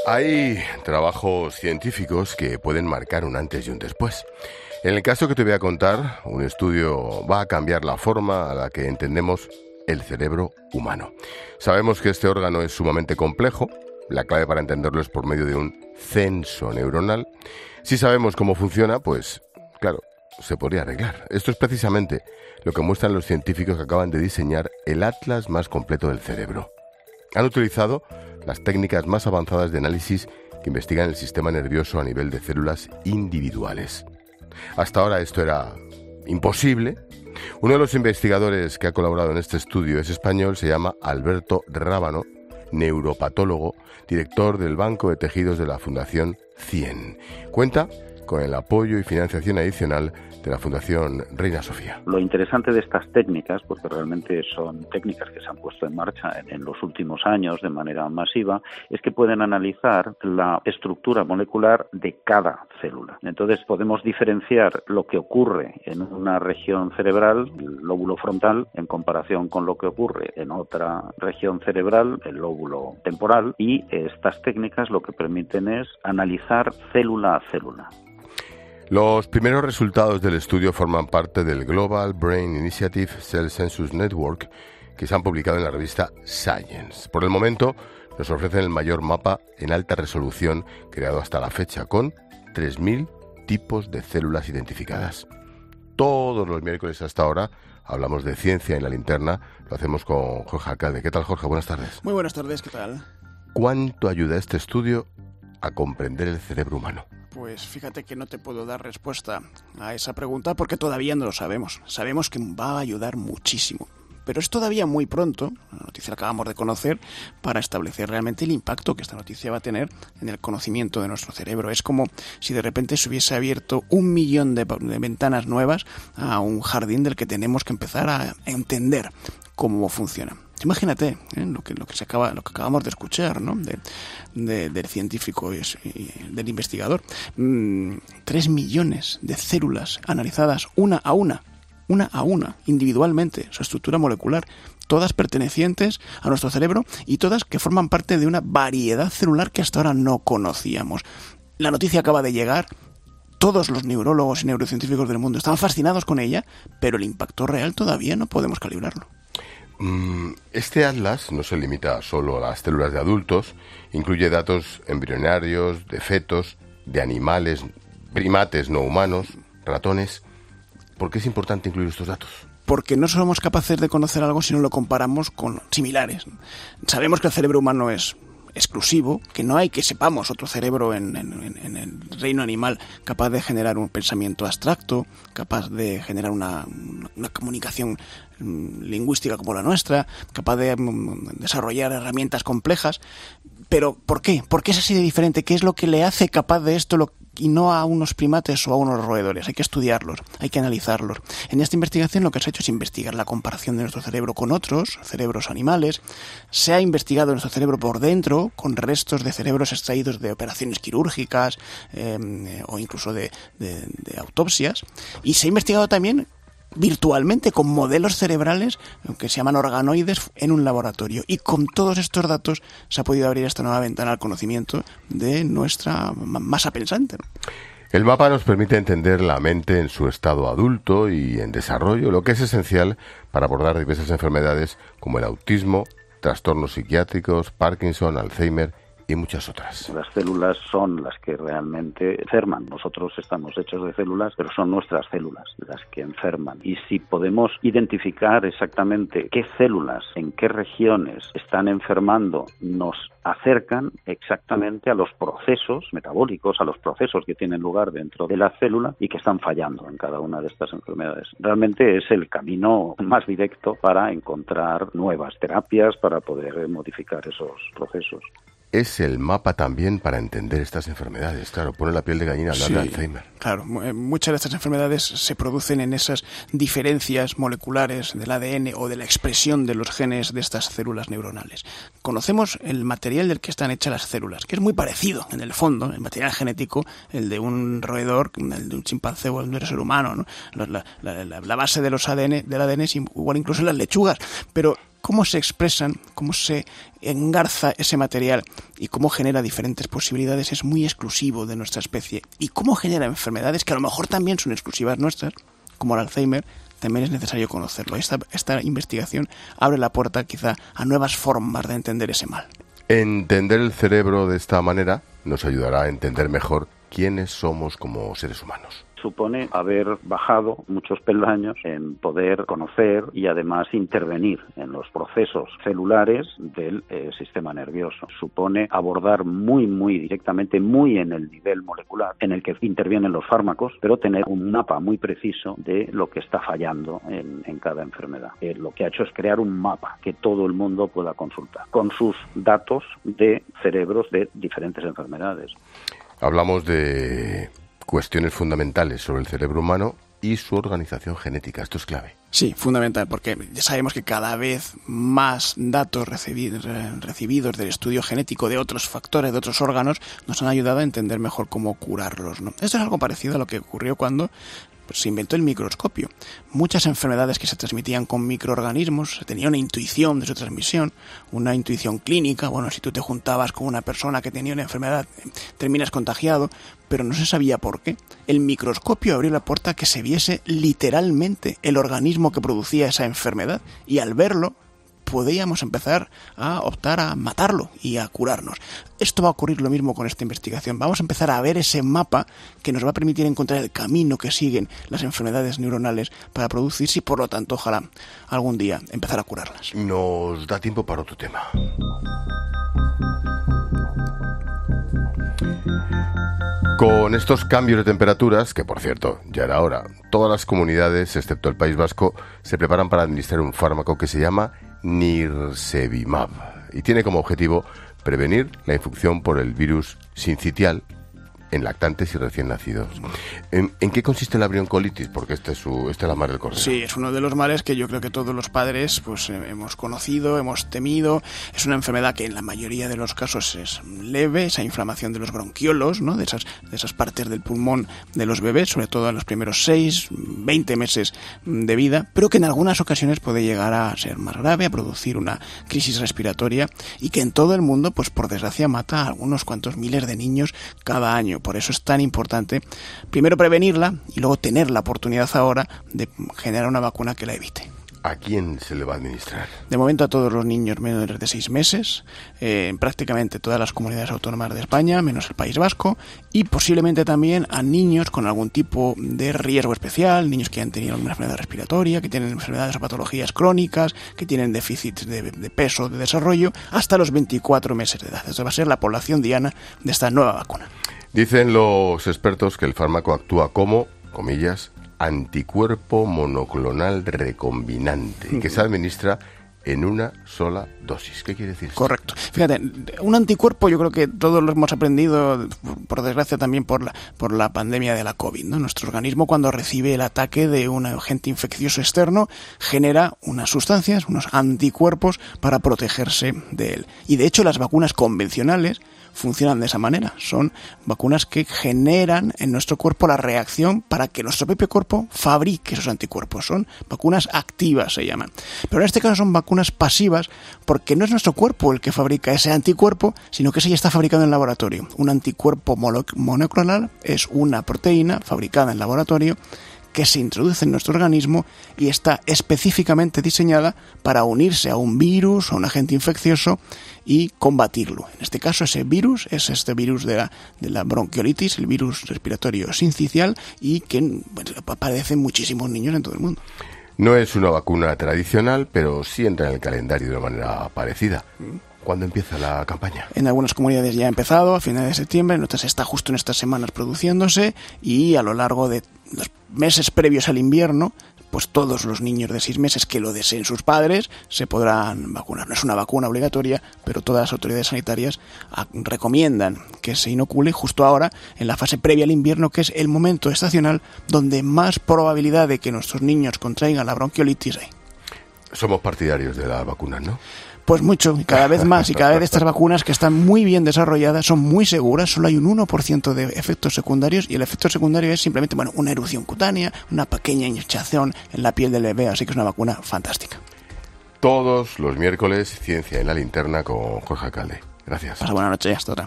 Hay trabajos científicos que pueden marcar un antes y un después. En el caso que te voy a contar, un estudio va a cambiar la forma a la que entendemos el cerebro humano. Sabemos que este órgano es sumamente complejo. La clave para entenderlo es por medio de un censo neuronal. Si sabemos cómo funciona, pues, claro, se podría arreglar. Esto es precisamente lo que muestran los científicos que acaban de diseñar el atlas más completo del cerebro. Han utilizado las técnicas más avanzadas de análisis que investigan el sistema nervioso a nivel de células individuales. Hasta ahora esto era imposible. Uno de los investigadores que ha colaborado en este estudio es español, se llama Alberto Rábano, neuropatólogo, director del Banco de Tejidos de la Fundación CIEN. Cuenta con el apoyo y financiación adicional de la Fundación Reina Sofía. Lo interesante de estas técnicas, porque realmente son técnicas que se han puesto en marcha en los últimos años de manera masiva, es que pueden analizar la estructura molecular de cada célula. Entonces podemos diferenciar lo que ocurre en una región cerebral, el lóbulo frontal, en comparación con lo que ocurre en otra región cerebral, el lóbulo temporal, y estas técnicas lo que permiten es analizar célula a célula. Los primeros resultados del estudio forman parte del Global Brain Initiative Cell Census Network, que se han publicado en la revista Science. Por el momento, nos ofrecen el mayor mapa en alta resolución creado hasta la fecha, con 3.000 tipos de células identificadas. Todos los miércoles hasta ahora hablamos de ciencia en la linterna. Lo hacemos con Jorge Alcalde. ¿Qué tal, Jorge? Buenas tardes. Muy buenas tardes, ¿qué tal? ¿Cuánto ayuda este estudio a comprender el cerebro humano? Pues fíjate que no te puedo dar respuesta a esa pregunta porque todavía no lo sabemos. Sabemos que va a ayudar muchísimo, pero es todavía muy pronto, la noticia la acabamos de conocer, para establecer realmente el impacto que esta noticia va a tener en el conocimiento de nuestro cerebro. Es como si de repente se hubiese abierto 1 millón de ventanas nuevas a un jardín del que tenemos que empezar a entender cómo funciona. Imagínate lo que acabamos de escuchar, ¿no? del científico y del investigador. 3 millones de células analizadas una a una, individualmente, su estructura molecular, todas pertenecientes a nuestro cerebro y todas que forman parte de una variedad celular que hasta ahora no conocíamos. La noticia acaba de llegar. Todos los neurólogos y neurocientíficos del mundo están fascinados con ella, pero el impacto real todavía no podemos calibrarlo. Este atlas no se limita solo a las células de adultos, incluye datos embrionarios, de fetos, de animales, primates no humanos, ratones. ¿Por qué es importante incluir estos datos? Porque no somos capaces de conocer algo si no lo comparamos con similares. Sabemos que el cerebro humano es exclusivo, que no hay que sepamos otro cerebro en el reino animal capaz de generar un pensamiento abstracto, capaz de generar una comunicación lingüística como la nuestra, capaz de desarrollar herramientas complejas. Pero ¿por qué? ¿Por qué es así de diferente? ¿Qué es lo que le hace capaz de esto y no a unos primates o a unos roedores? Hay que estudiarlos, hay que analizarlos. En esta investigación lo que se ha hecho es investigar la comparación de nuestro cerebro con otros cerebros animales. Se ha investigado nuestro cerebro por dentro con restos de cerebros extraídos de operaciones quirúrgicas o incluso de autopsias. Y se ha investigado también virtualmente con modelos cerebrales que se llaman organoides en un laboratorio, y con todos estos datos se ha podido abrir esta nueva ventana al conocimiento de nuestra masa pensante, ¿no? El mapa nos permite entender la mente en su estado adulto y en desarrollo, lo que es esencial para abordar diversas enfermedades como el autismo, trastornos psiquiátricos, Parkinson, Alzheimer y muchas otras. Las células son las que realmente enferman. Nosotros estamos hechos de células, pero son nuestras células las que enferman. Y si podemos identificar exactamente qué células, en qué regiones están enfermando, nos acercan exactamente a los procesos metabólicos, a los procesos que tienen lugar dentro de la célula y que están fallando en cada una de estas enfermedades. Realmente es el camino más directo para encontrar nuevas terapias, para poder modificar esos procesos. Es el mapa también para entender estas enfermedades. Claro, pone la piel de gallina hablar de Alzheimer. Claro, muchas de estas enfermedades se producen en esas diferencias moleculares del ADN o de la expresión de los genes de estas células neuronales. Conocemos el material del que están hechas las células, que es muy parecido, en el fondo, el material genético, el de un roedor, el de un chimpancé o el de un ser humano, ¿no? La base de los ADN, del ADN es igual incluso en las lechugas, pero cómo se expresan, cómo se engarza ese material y cómo genera diferentes posibilidades es muy exclusivo de nuestra especie. Y cómo genera enfermedades que a lo mejor también son exclusivas nuestras, como el Alzheimer, también es necesario conocerlo. Esta investigación abre la puerta quizá a nuevas formas de entender ese mal. Entender el cerebro de esta manera nos ayudará a entender mejor quiénes somos como seres humanos. Supone haber bajado muchos peldaños en poder conocer y además intervenir en los procesos celulares del sistema nervioso. Supone abordar muy directamente, muy en el nivel molecular, en el que intervienen los fármacos, pero tener un mapa muy preciso de lo que está fallando en cada enfermedad. Lo que ha hecho es crear un mapa que todo el mundo pueda consultar, con sus datos de cerebros de diferentes enfermedades. Hablamos de cuestiones fundamentales sobre el cerebro humano y su organización genética. Esto es clave. Sí, fundamental, porque ya sabemos que cada vez más datos recibidos del estudio genético de otros factores, de otros órganos, nos han ayudado a entender mejor cómo curarlos, ¿no? Esto es algo parecido a lo que ocurrió cuando se inventó el microscopio. Muchas enfermedades que se transmitían con microorganismos, se tenía una intuición de su transmisión, una intuición clínica. Bueno, si tú te juntabas con una persona que tenía una enfermedad, terminas contagiado, pero no se sabía por qué. El microscopio abrió la puerta a que se viese literalmente el organismo que producía esa enfermedad, y al verlo podíamos empezar a optar a matarlo y a curarnos. Esto va a ocurrir lo mismo con esta investigación. Vamos a empezar a ver ese mapa que nos va a permitir encontrar el camino que siguen las enfermedades neuronales para producirse y, por lo tanto, ojalá algún día empezar a curarlas. Nos da tiempo para otro tema. Con estos cambios de temperaturas, que por cierto, ya era hora, todas las comunidades, excepto el País Vasco, se preparan para administrar un fármaco que se llama Nirsevimab y tiene como objetivo prevenir la infección por el virus sincitial en lactantes y recién nacidos. ¿En qué consiste la bronquiolitis? Porque esta es la mar del cordero. Sí, es uno de los males que yo creo que todos los padres pues hemos conocido, hemos temido. Es una enfermedad que en la mayoría de los casos es leve, esa inflamación de los bronquiolos, ¿no? de esas partes del pulmón de los bebés, sobre todo en los primeros 6, 20 meses de vida, pero que en algunas ocasiones puede llegar a ser más grave, a producir una crisis respiratoria y que en todo el mundo, pues por desgracia, mata a algunos cuantos miles de niños cada año. Por eso es tan importante primero prevenirla y luego tener la oportunidad ahora de generar una vacuna que la evite. ¿A quién se le va a administrar? De momento a todos los niños menores de 6 meses, en prácticamente todas las comunidades autónomas de España, menos el País Vasco, y posiblemente también a niños con algún tipo de riesgo especial, niños que han tenido alguna enfermedad respiratoria, que tienen enfermedades o patologías crónicas, que tienen déficits de peso, de desarrollo, hasta los 24 meses de edad. Esa va a ser la población diana de esta nueva vacuna. Dicen los expertos que el fármaco actúa como, comillas, anticuerpo monoclonal recombinante y que se administra en una sola dosis. ¿Qué quiere decir esto? Correcto. Fíjate, un anticuerpo yo creo que todos lo hemos aprendido, por desgracia también por la pandemia de la COVID, ¿no? Nuestro organismo, cuando recibe el ataque de un agente infeccioso externo, genera unas sustancias, unos anticuerpos para protegerse de él. Y de hecho las vacunas convencionales funcionan de esa manera. Son vacunas que generan en nuestro cuerpo la reacción para que nuestro propio cuerpo fabrique esos anticuerpos. Son vacunas activas, se llaman. Pero en este caso son vacunas pasivas porque no es nuestro cuerpo el que fabrica ese anticuerpo, sino que ese ya está fabricado en laboratorio. Un anticuerpo monoclonal es una proteína fabricada en laboratorio que se introduce en nuestro organismo y está específicamente diseñada para unirse a un virus o a un agente infeccioso y combatirlo. En este caso ese virus es este virus de la bronquiolitis, el virus respiratorio sincicial, y que padecen muchísimos niños en todo el mundo. No es una vacuna tradicional, pero sí entra en el calendario de una manera parecida. ¿Cuándo empieza la campaña? En algunas comunidades ya ha empezado, a finales de septiembre, en otras está justo en estas semanas produciéndose, y a lo largo de los meses previos al invierno, pues todos los niños de 6 meses que lo deseen sus padres se podrán vacunar. No es una vacuna obligatoria, pero todas las autoridades sanitarias recomiendan que se inocule justo ahora, en la fase previa al invierno, que es el momento estacional donde más probabilidad de que nuestros niños contraigan la bronquiolitis hay. Somos partidarios de las vacunas, ¿no? Pues mucho, y cada vez más, y cada vez estas vacunas que están muy bien desarrolladas, son muy seguras, solo hay un 1% de efectos secundarios, y el efecto secundario es simplemente, una erupción cutánea, una pequeña hinchazón en la piel del bebé, así que es una vacuna fantástica. todos los miércoles Ciencia en la Linterna con Jorge Alcalde. Gracias. Pasa buena noche, hasta ahora.